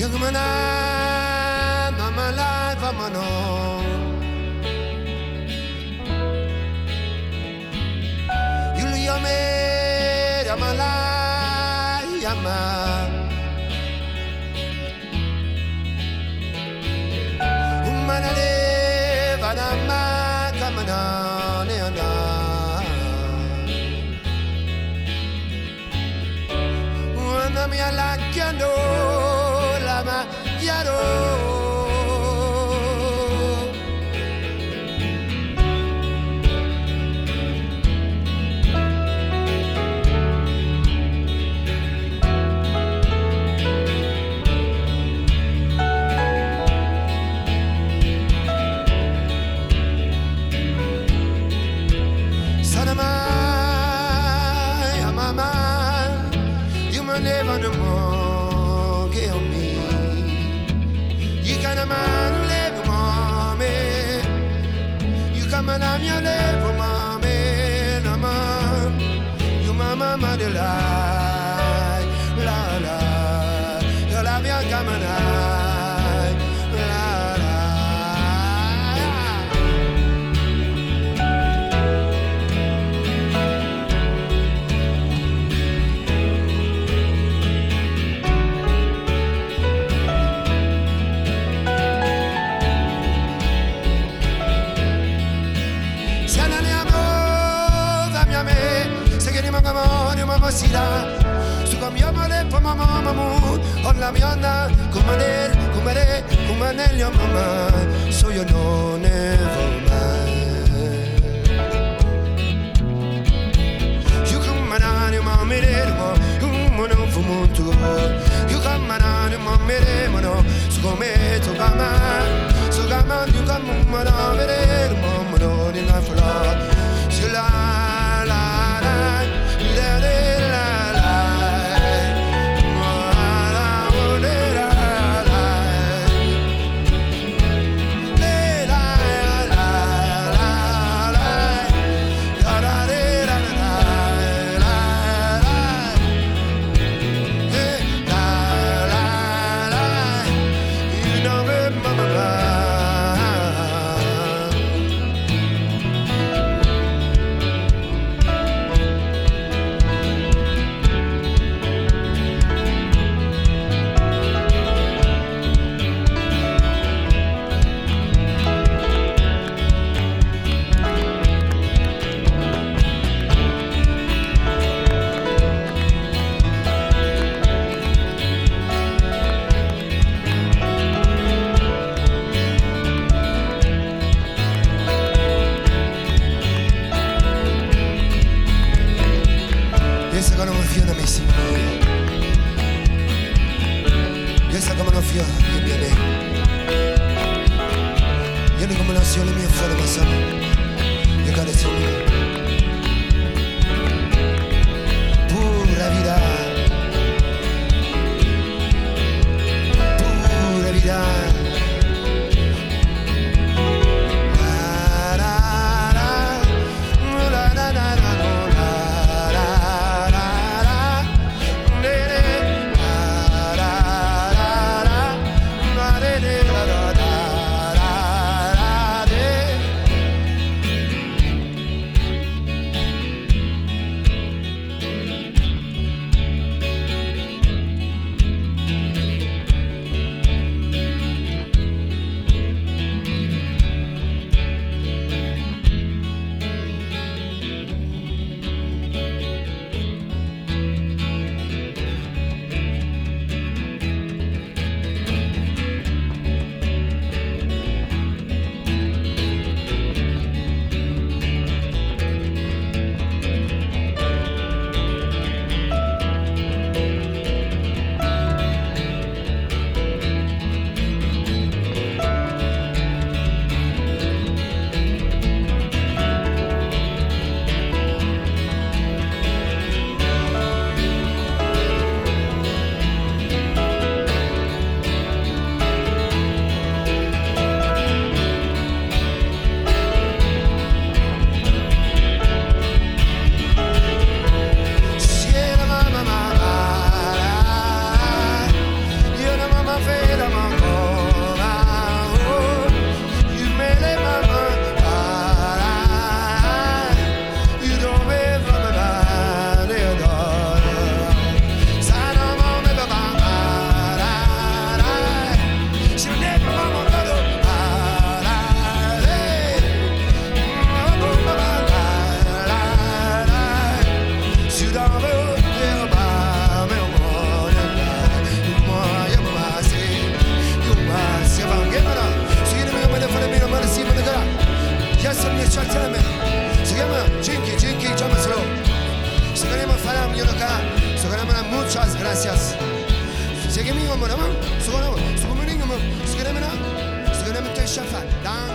Yugmana, mama life, I'm on. Yuliame, Yamala, Yama. Umanale, Vanama, Kamana, Neana. Wanami alakando, Lama, Yaro. Never no more get on me. You can't man live mommy. You come and I'm your live mommy. No man, you mama mother lie, la la. You love your come and Sira, su cambiamole per mamma mamu, on la miana, come your mama, so you know never mind. You come and your mommy, you mono for moon to go. You come and your mommy, mono, so come to Gama, so Gama, you come, mama, mono, in my floor. She la. Muchas gracias. Seguimos, amor, amor. Seguimos, seguimos, seguimos, seguimos, seguimos,